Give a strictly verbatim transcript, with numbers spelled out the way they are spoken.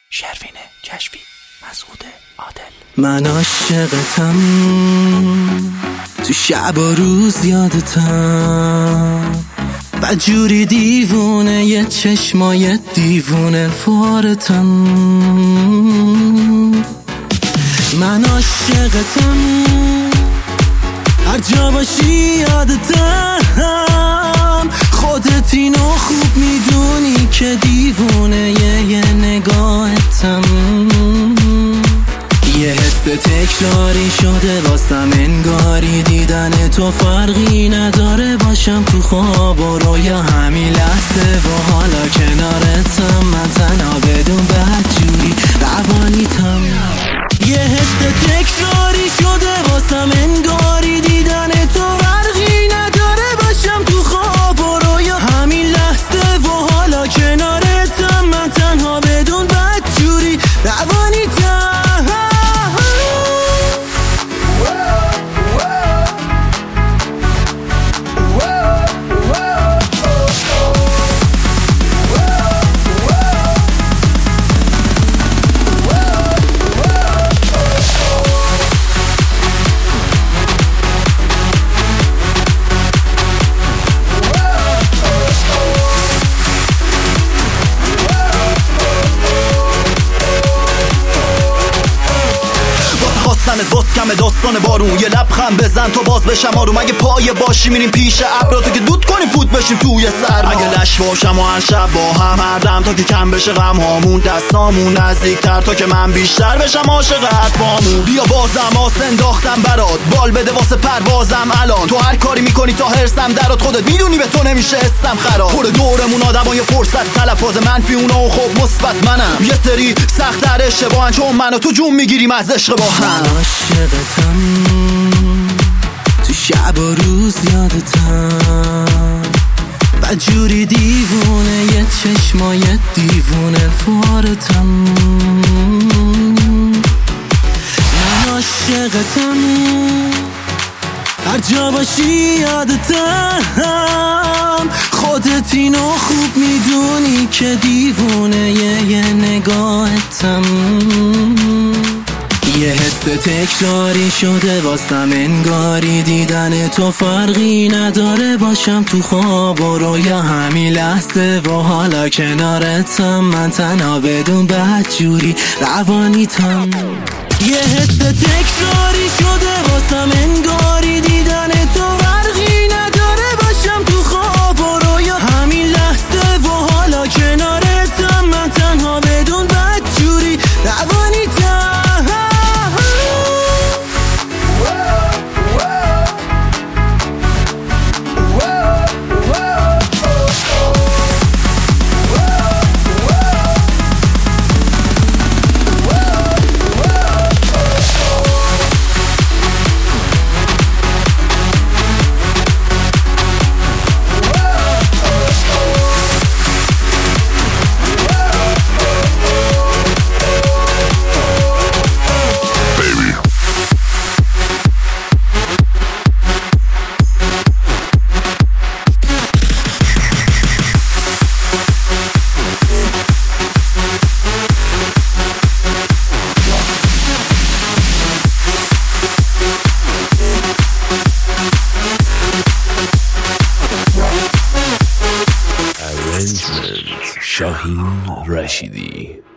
شروین کشفی، مسعود عادل. من عاشقتم، تو شب و روز یادتم، بدجوری دیوونه یه چشمای دیوونه فارتم. من عاشقتم، هر جا باشی یادتم، خودت اینو خوب میدونی که دیوونه یه نگاهتم. یه حس تکراری شده واسم، انگاری دیدن تو فرقی نداره، باشم تو خواب و رویا همین لحظه و حالا کنارتم، من تنها بدون بدجوری روانیتم. یه حس تکراری شده واسم، انگاری دیدن تو فرقی نداره، باشم تو خواب و رویا همین لحظه و حالا کنارتم، من تنها بدون بدجوری روانیتم. خواستنت باز کمه داستان بارون، یه لبخند بزن تو باز بشم آروم. اگه پای باشی میریم پیش ابراتو که دود کنیم فوت بشیم توی سرما. اگه لش باشم و هر شب با هم هر دم تا که کم بشه غم هامون، دستامون نزدیکتر تا که من بیشتر بشم عاشق حرفامون. بیا بازم آس انداختم برات، بال بده واسه پروازم الان. تو هر کاری میکنی تا هرسم درات، خودت میدونی به تو نمیشه استم خراب. پر دورمون آدمای فرصت تلفظ منفی اونا و خب مثبت منم. یه سری سخت در اشتباهن چون منو تو جون میگیریم از عشق با هم. عاشقتم، تو شب و روز یادتم، بدجوری دیوونه یه چشمای دیوونه فارتم. من عاشقتم، هر جا باشی یادتم، خودت اینو خوب میدونی که دیوونه یه نگاهتم. یه حس تکراری شده واسم، انگاری دیدن تو فرقی نداره، باشم تو خواب و رویا همین لحظه و حالا کنارتم، من تنها بدون بدجوری روانیتم. یه حس تکراری شده واسم، انگاری دیدن تو فرقی نداره، باشم تو خواب و رویا همین لحظه و حالا کنارتم، من تنها بدون بدجوری روانیتم. شاهین رشیدی.